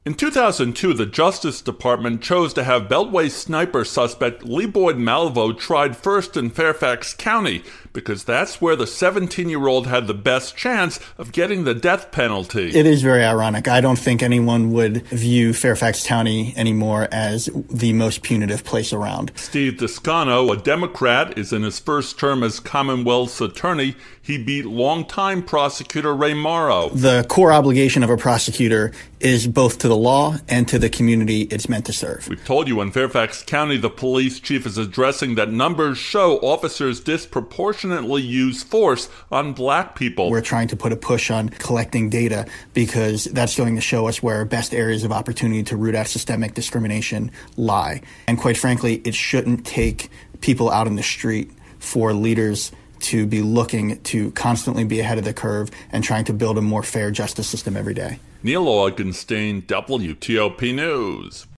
In 2002, the Justice Department chose to have Beltway sniper suspect Lee Boyd Malvo tried first in Fairfax County because that's where the 17-year-old had the best chance of getting the death penalty. It is very ironic. I don't think anyone would view Fairfax County anymore as the most punitive place around. Steve Descano, a Democrat, is in his first term as Commonwealth's attorney. He beat longtime prosecutor Ray Morrow. The core obligation of a prosecutor is both to the law and to the community it's meant to serve. We've told you in Fairfax County, the police chief is addressing that numbers show officers disproportionately use force on black people. We're trying to put a push on collecting data because that's going to show us where our best areas of opportunity to root out systemic discrimination lie. And quite frankly, it shouldn't take people out in the street for leaders to be looking to constantly be ahead of the curve and trying to build a more fair justice system every day. Neil Augenstein, WTOP News.